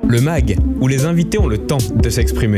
Le MAG, où les invités ont le temps de s'exprimer.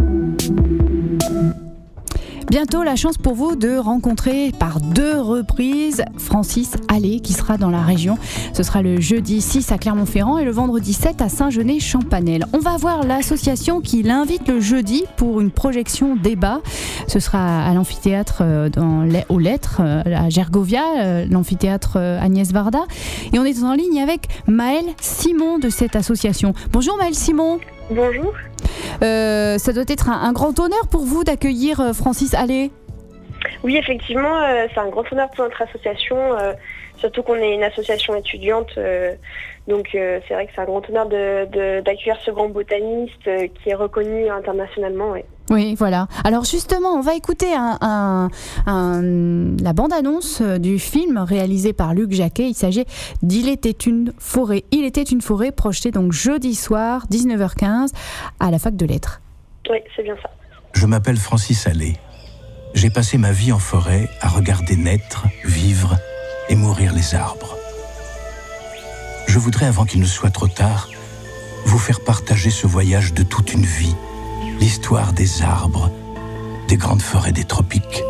Bientôt, la chance pour vous de rencontrer par 2 reprises Francis Allais qui sera dans la région. Ce sera le jeudi 6 à Clermont-Ferrand et le vendredi 7 à Saint-Genès-Champanel. On va voir l'association qui l'invite le jeudi pour une projection débat. Ce sera à l'amphithéâtre aux Lettres, à Gergovia, l'amphithéâtre Agnès Varda. Et on est en ligne avec Maëlle Simon de cette association. Bonjour Maëlle Simon. Bonjour. Ça doit être un grand honneur pour vous d'accueillir Francis Allais. Oui, effectivement, c'est un grand honneur pour notre association, surtout qu'on est une association étudiante. Donc c'est vrai que c'est un grand honneur d'accueillir ce grand botaniste qui est reconnu internationalement. Ouais. Oui, voilà. Alors justement, on va écouter la bande-annonce du film réalisé par Luc Jacquet. Il s'agit d'Il était une forêt. Il était une forêt, projeté donc jeudi soir, 19h15, à la fac de lettres. Oui, c'est bien ça. Je m'appelle Francis Allais. J'ai passé ma vie en forêt à regarder naître, vivre et mourir les arbres. Je voudrais, avant qu'il ne soit trop tard, vous faire partager ce voyage de toute une vie. L'histoire des arbres, des grandes forêts des tropiques.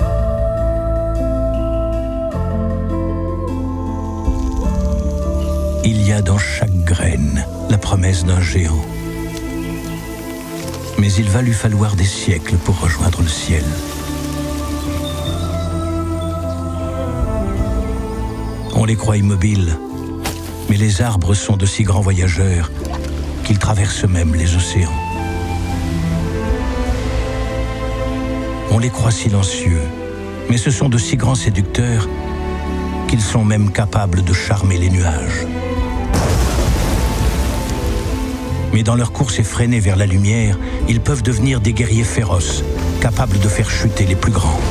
Il y a dans chaque graine la promesse d'un géant. Mais il va lui falloir des siècles pour rejoindre le ciel. On les croit immobiles, mais les arbres sont de si grands voyageurs qu'ils traversent même les océans. On les croit silencieux, mais ce sont de si grands séducteurs qu'ils sont même capables de charmer les nuages. Mais dans leur course effrénée vers la lumière, ils peuvent devenir des guerriers féroces, capables de faire chuter les plus grands.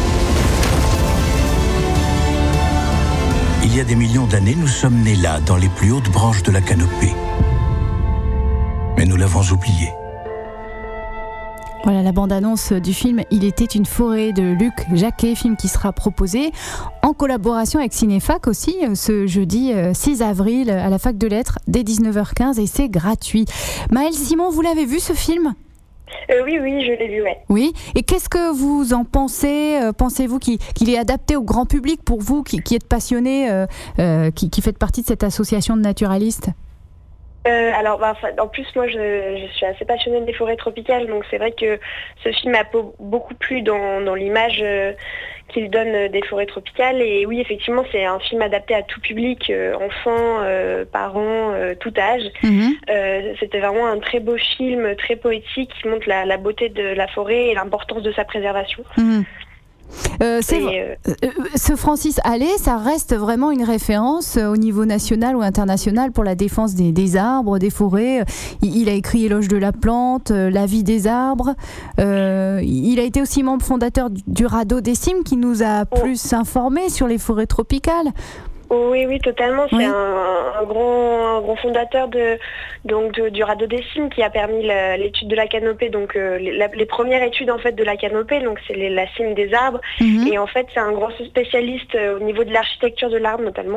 Il y a des millions d'années, nous sommes nés là, dans les plus hautes branches de la canopée. Mais nous l'avons oublié. Voilà la bande-annonce du film Il était une forêt de Luc Jacquet, film qui sera proposé en collaboration avec Cinéfac aussi ce jeudi 6 avril à la fac de lettres dès 19h15 et c'est gratuit. Maëlle Simon, vous l'avez vu ce film ? Oui, je l'ai vu, ouais. Oui, et qu'est-ce que vous en pensez ? Pensez-vous qu'il est adapté au grand public pour vous qui êtes passionné, qui faites partie de cette association de naturalistes ? En plus, moi, je suis assez passionnée des forêts tropicales, donc c'est vrai que ce film m'a beaucoup plu dans l'image qu'il donne des forêts tropicales. Et oui, effectivement, c'est un film adapté à tout public, enfants, parents, tout âge. C'était vraiment un très beau film, très poétique, qui montre la beauté de la forêt et l'importance de sa préservation. Ce Francis Allais, ça reste vraiment une référence au niveau national ou international pour la défense des arbres, des forêts. Il a écrit Éloge de la plante, La vie des arbres. Il a été aussi membre fondateur du radeau des cimes qui nous a plus informés sur les forêts tropicales. Oui, totalement. C'est un grand fondateur du radeau des cimes qui a permis l'étude de la canopée. Donc les premières études en fait de la canopée, donc c'est la cime des arbres. Et en fait, c'est un grand spécialiste au niveau de l'architecture de l'arbre notamment.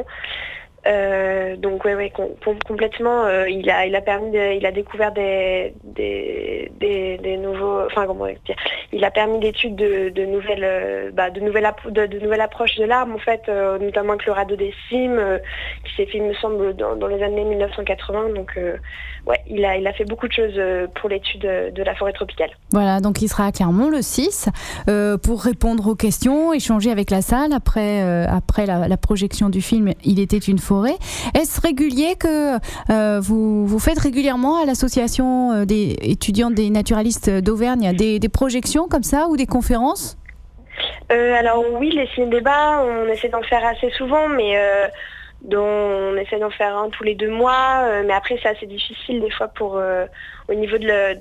Complètement. Il a découvert des nouveaux. Enfin, comment dire. Il a permis d'études de nouvelles approches de l'arbre en fait, notamment avec le radeau des cimes qui s'est fait, il me semble, dans les années 1980. Donc, il a fait beaucoup de choses pour l'étude de la forêt tropicale. Voilà, donc il sera à Clermont le 6 pour répondre aux questions, échanger avec la salle après la projection du film Il était une forêt. Est-ce régulier que vous faites régulièrement à l'association des étudiants des naturalistes d'Auvergne des projections comme ça ou des conférences ? Alors oui, les ciné-débats, on essaie d'en faire assez souvent, mais on essaie d'en faire un tous les 2 mois, mais après c'est assez difficile des fois au niveau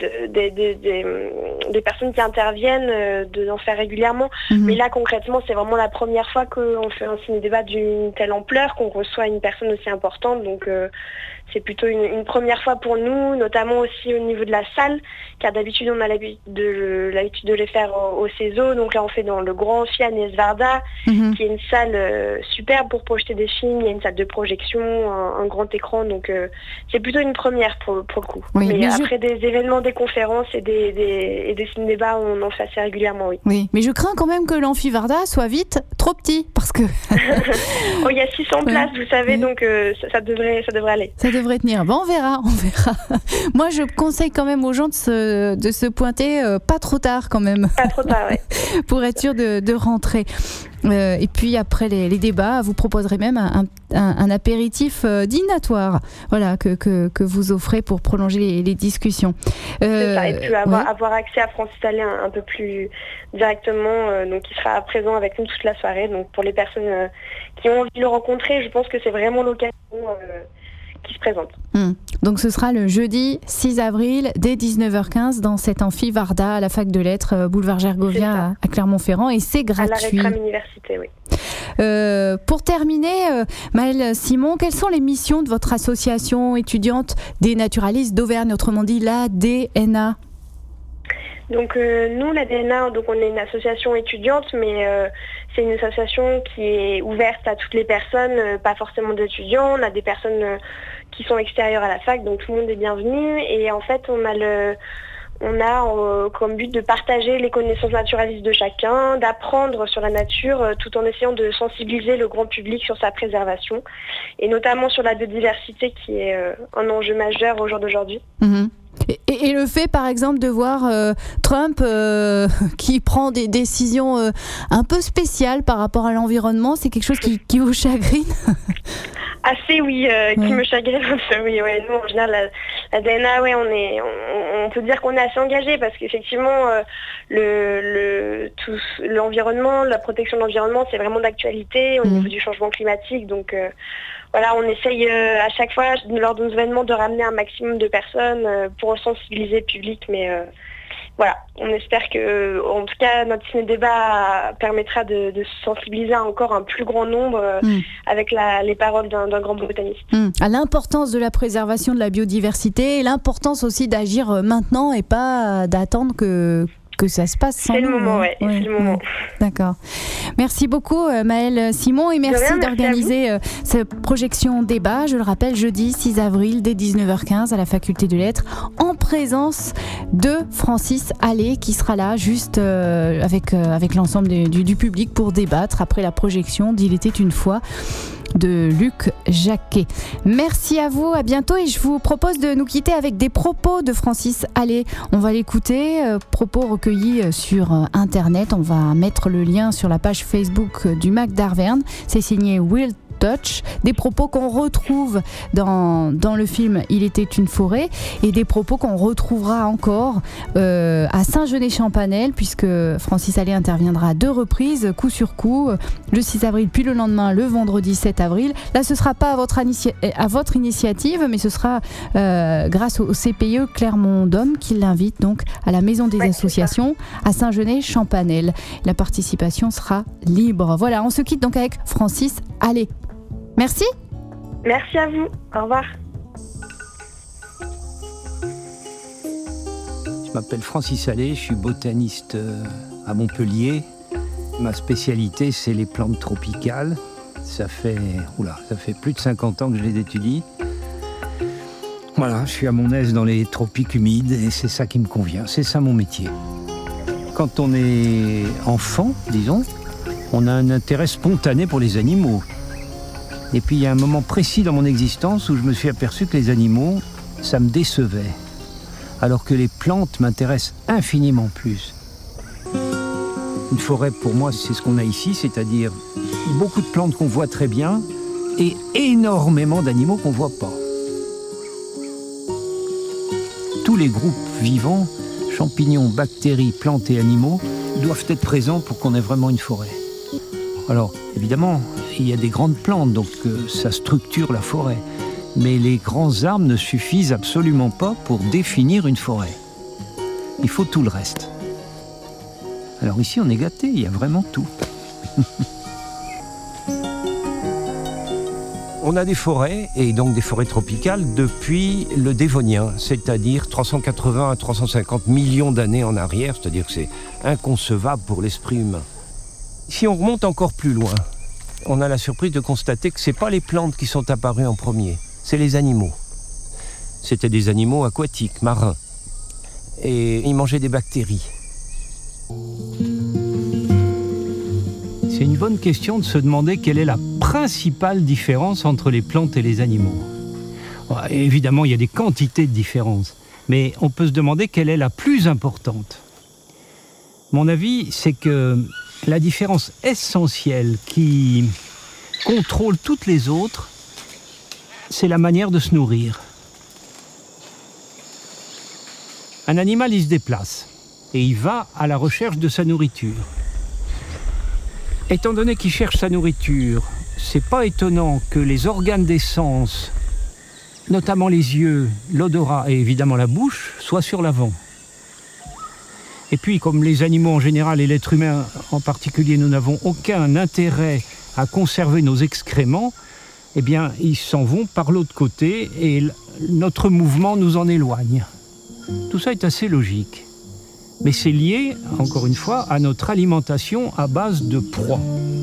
des personnes qui interviennent d'en faire régulièrement. Mais là concrètement c'est vraiment la première fois qu'on fait un ciné-débat d'une telle ampleur, qu'on reçoit une personne aussi importante, donc c'est plutôt une première fois pour nous, notamment aussi au niveau de la salle, car d'habitude on a l'habitude de les faire au CESO, donc là on fait dans le grand amphi Agnès Varda, qui est une salle superbe pour projeter des films. Il y a une salle de projection, un grand écran. Donc c'est plutôt une première pour le coup. Oui, mais après des événements, des conférences et des ciné-débats, on en fait assez régulièrement, oui. Oui, mais je crains quand même que l'amphi Varda soit vite trop petit, parce que... Il y a 600 places, vous savez, donc ça devrait aller. Ça devrait tenir. Bon, on verra. Moi, je conseille quand même aux gens de se pointer pas trop tard quand même. Pas trop tard, oui. Pour être sûr de rentrer. Et puis après les débats, vous proposerez même un apéritif dînatoire, voilà, que vous offrez pour prolonger les discussions. C'est ça, et puis avoir accès à Francis Allais un peu plus directement, donc il sera présent avec nous toute la soirée. Donc pour les personnes qui ont envie de le rencontrer, je pense que c'est vraiment l'occasion qui se présente. Donc ce sera le jeudi 6 avril dès 19h15 dans cet amphi Varda à la fac de lettres boulevard Gergovia à Clermont-Ferrand, et c'est gratuit. À la Rétram Université, oui. Pour terminer, Maëlle Simon, quelles sont les missions de votre association étudiante des naturalistes d'Auvergne, autrement dit la DNA? Donc nous, la DNA, donc on est une association étudiante, mais c'est une association qui est ouverte à toutes les personnes, pas forcément d'étudiants. On a des personnes qui sont extérieures à la fac, donc tout le monde est bienvenu. Et en fait, on a comme but de partager les connaissances naturalistes de chacun, d'apprendre sur la nature, tout en essayant de sensibiliser le grand public sur sa préservation, et notamment sur la biodiversité qui est un enjeu majeur au jour d'aujourd'hui. Et le fait, par exemple, de voir Trump qui prend des décisions un peu spéciales par rapport à l'environnement, c'est quelque chose qui vous chagrine? Assez, oui, qui me chagrine un peu, oui. Ouais. Nous, en général, la DNA, ouais, on peut dire qu'on est assez engagé, parce qu'effectivement, l'environnement, la protection de l'environnement, c'est vraiment d'actualité au niveau du changement climatique. Donc, voilà, on essaye à chaque fois, lors de nos événements, de ramener un maximum de personnes pour sensibiliser le public. Mais voilà, on espère que, en tout cas, notre ciné-débat permettra de sensibiliser encore un plus grand nombre avec les paroles d'un grand botaniste. À l'importance de la préservation de la biodiversité, et l'importance aussi d'agir maintenant et pas d'attendre que ça se passe sans nous. C'est le moment, c'est le moment. D'accord. Merci beaucoup Maëlle Simon, et merci d'organiser cette projection débat, je le rappelle, jeudi 6 avril dès 19h15 à la faculté de lettres, en présence de Francis Allais qui sera là juste avec l'ensemble du public pour débattre après la projection d'Il était une fois de Luc Jacquet. Merci à vous, à bientôt, et je vous propose de nous quitter avec des propos de Francis Allais. On va l'écouter, propos recueillis sur internet. On va mettre le lien sur la page Facebook du MAC d'Arverne. C'est signé Will Touch, des propos qu'on retrouve dans le film Il était une forêt, et des propos qu'on retrouvera encore à Saint-Genès-Champanel, puisque Francis Allais interviendra à 2 reprises, coup sur coup, le 6 avril puis le lendemain, le vendredi 7 avril. Là, ce ne sera pas à votre initiative, mais ce sera grâce au CPE Clermont-Dôme qui l'invite donc à la Maison des Associations à Saint-Genès-Champanel. La participation sera libre. Voilà, on se quitte donc avec Francis Allais. Merci. Merci à vous. Au revoir. Je m'appelle Francis Allais, je suis botaniste à Montpellier. Ma spécialité, c'est les plantes tropicales. Ça fait plus de 50 ans que je les étudie. Voilà, je suis à mon aise dans les tropiques humides et c'est ça qui me convient. C'est ça mon métier. Quand on est enfant, disons, on a un intérêt spontané pour les animaux. Et puis il y a un moment précis dans mon existence où je me suis aperçu que les animaux, ça me décevait. Alors que les plantes m'intéressent infiniment plus. Une forêt, pour moi, c'est ce qu'on a ici, c'est-à-dire beaucoup de plantes qu'on voit très bien et énormément d'animaux qu'on ne voit pas. Tous les groupes vivants, champignons, bactéries, plantes et animaux, doivent être présents pour qu'on ait vraiment une forêt. Alors, évidemment, il y a des grandes plantes, donc ça structure la forêt. Mais les grands arbres ne suffisent absolument pas pour définir une forêt. Il faut tout le reste. Alors ici, on est gâtés, il y a vraiment tout. On a des forêts, et donc des forêts tropicales, depuis le Dévonien, c'est-à-dire 380 à 350 millions d'années en arrière, c'est-à-dire que c'est inconcevable pour l'esprit humain. Si on remonte encore plus loin, on a la surprise de constater que ce n'est pas les plantes qui sont apparues en premier, c'est les animaux. C'était des animaux aquatiques, marins. Et ils mangeaient des bactéries. C'est une bonne question de se demander quelle est la principale différence entre les plantes et les animaux. Évidemment, il y a des quantités de différences, mais on peut se demander quelle est la plus importante. Mon avis, c'est que la différence essentielle qui contrôle toutes les autres, c'est la manière de se nourrir. Un animal, il se déplace et il va à la recherche de sa nourriture. Étant donné qu'il cherche sa nourriture, c'est pas étonnant que les organes des sens, notamment les yeux, l'odorat et évidemment la bouche, soient sur l'avant. Et puis, comme les animaux en général et l'être humain en particulier, nous n'avons aucun intérêt à conserver nos excréments, eh bien, ils s'en vont par l'autre côté et notre mouvement nous en éloigne. Tout ça est assez logique. Mais c'est lié, encore une fois, à notre alimentation à base de proies.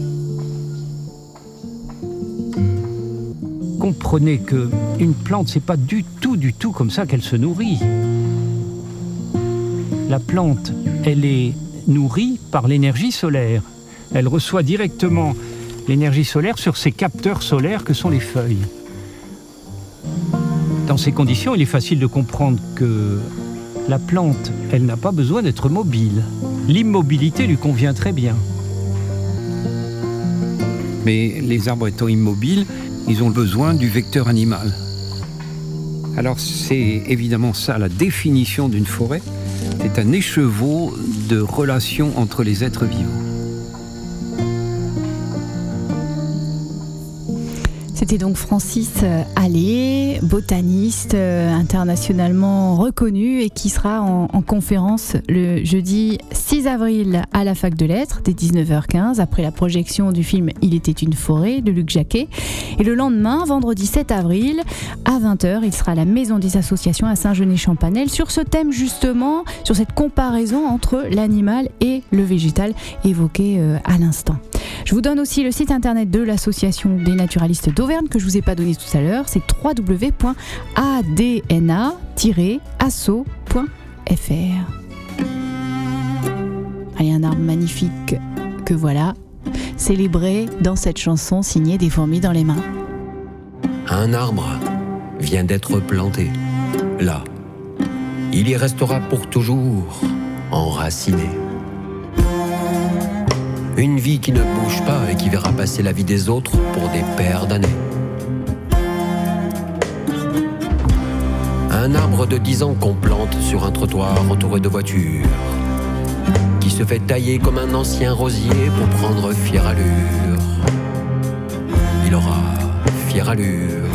Comprenez qu'une plante, c'est pas du tout comme ça qu'elle se nourrit. La plante, elle est nourrie par l'énergie solaire. Elle reçoit directement l'énergie solaire sur ces capteurs solaires que sont les feuilles. Dans ces conditions, il est facile de comprendre que la plante, elle n'a pas besoin d'être mobile. L'immobilité lui convient très bien. Mais les arbres étant immobiles, ils ont besoin du vecteur animal. Alors c'est évidemment ça la définition d'une forêt. C'est un écheveau de relations entre les êtres vivants. C'était donc Francis Allais, botaniste internationalement reconnu et qui sera en conférence le jeudi 6 avril à la Fac de Lettres dès 19h15 après la projection du film Il était une forêt de Luc Jacquet. Et le lendemain, vendredi 7 avril à 20h, il sera à la Maison des Associations à Saint-Genès-Champanel sur ce thème justement, sur cette comparaison entre l'animal et le végétal évoqué à l'instant. Je vous donne aussi le site internet de l'association des naturalistes d'Auvergne que je vous ai pas donné tout à l'heure, c'est www.adna-asso.fr. Allez, un arbre magnifique que voilà, célébré dans cette chanson signée des fourmis dans les mains. Un arbre vient d'être planté. Là, il y restera pour toujours, enraciné. Une vie qui ne bouge pas et qui verra passer la vie des autres pour des paires d'années. Un arbre de 10 ans qu'on plante sur un trottoir entouré de voitures, qui se fait tailler comme un ancien rosier pour prendre fière allure. Il aura fière allure.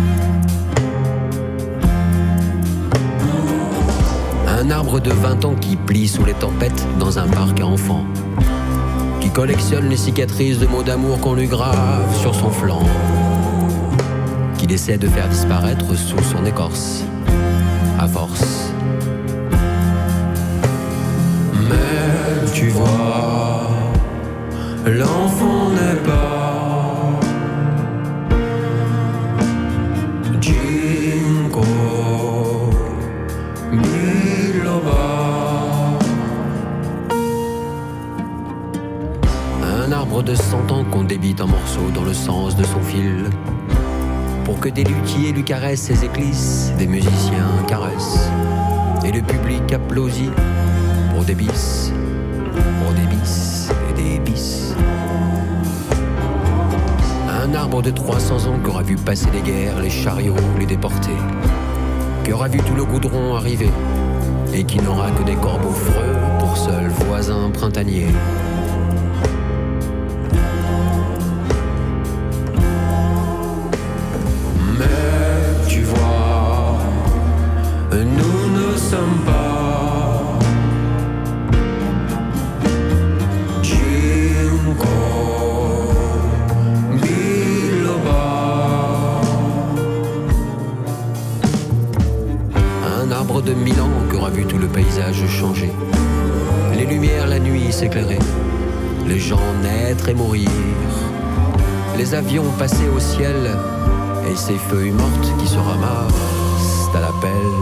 Un arbre de 20 ans qui plie sous les tempêtes dans un parc à enfants, qui collectionne les cicatrices de mots d'amour qu'on lui grave sur son flanc, qu'il essaie de faire disparaître sous son écorce, à force. Mais tu vois, l'enfant n'est pas Ginkgo biloba. Un arbre de 100 ans qu'on débite en morceaux dans le sens de son fil, pour que des luthiers lui caressent ses éclisses, des musiciens caressent, et le public applaudit pour des bis et des bis. Un arbre de 300 ans qui aura vu passer les guerres, les chariots, les déportés, qui aura vu tout le goudron arriver, et qui n'aura que des corbeaux freux pour seul voisin printanier. Mais tu vois, nous ne sommes pas Ginkgo biloba. Un arbre de 1000 ans qui aura vu tout le paysage changer, les lumières la nuit s'éclairer, les gens naître et mourir, les avions passaient au ciel, et ces feuilles mortes qui se ramassent à la pelle.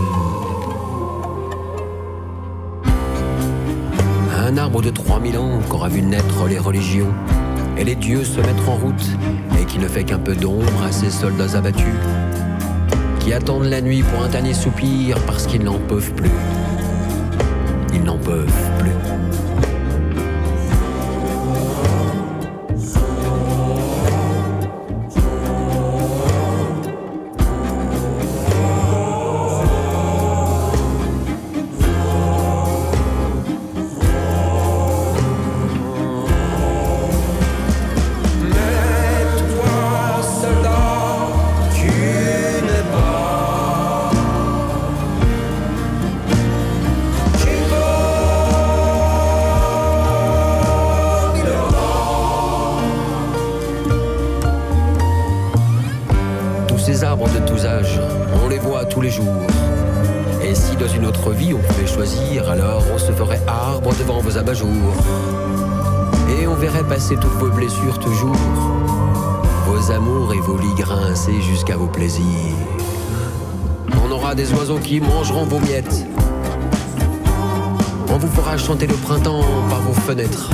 Un arbre de 3000 ans qu'aura vu naître les religions et les dieux se mettre en route, et qui ne fait qu'un peu d'ombre à ces soldats abattus qui attendent la nuit pour un dernier soupir parce qu'ils n'en peuvent plus. Ils n'en peuvent plus. Ces arbres de tous âges, on les voit tous les jours. Et si dans une autre vie on pouvait choisir, alors on se ferait arbre devant vos abat-jours. Et on verrait passer toutes vos blessures toujours, vos amours et vos lits grincés jusqu'à vos plaisirs. On aura des oiseaux qui mangeront vos miettes. On vous fera chanter le printemps par vos fenêtres.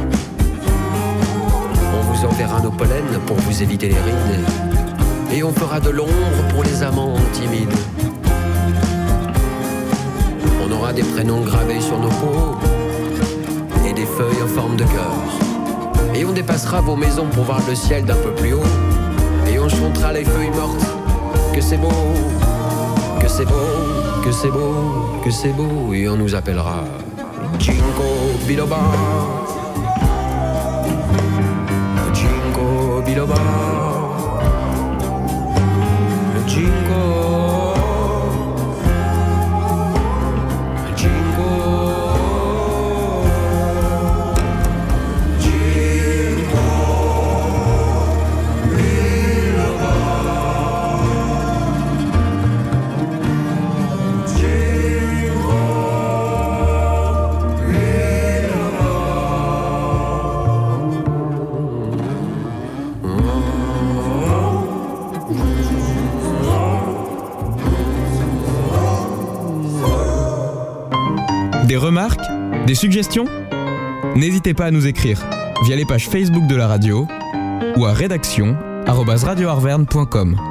On vous enverra nos pollens pour vous éviter les rides. Et on fera de l'ombre pour les amants timides. On aura des prénoms gravés sur nos peaux et des feuilles en forme de cœur. Et on dépassera vos maisons pour voir le ciel d'un peu plus haut. Et on chantera les feuilles mortes que c'est beau, que c'est beau, que c'est beau, que c'est beau. Et on nous appellera Jingo Biloba, Jingo Biloba. Des remarques? Des suggestions? N'hésitez pas à nous écrire via les pages Facebook de la radio ou à rédaction@radioarverne.com.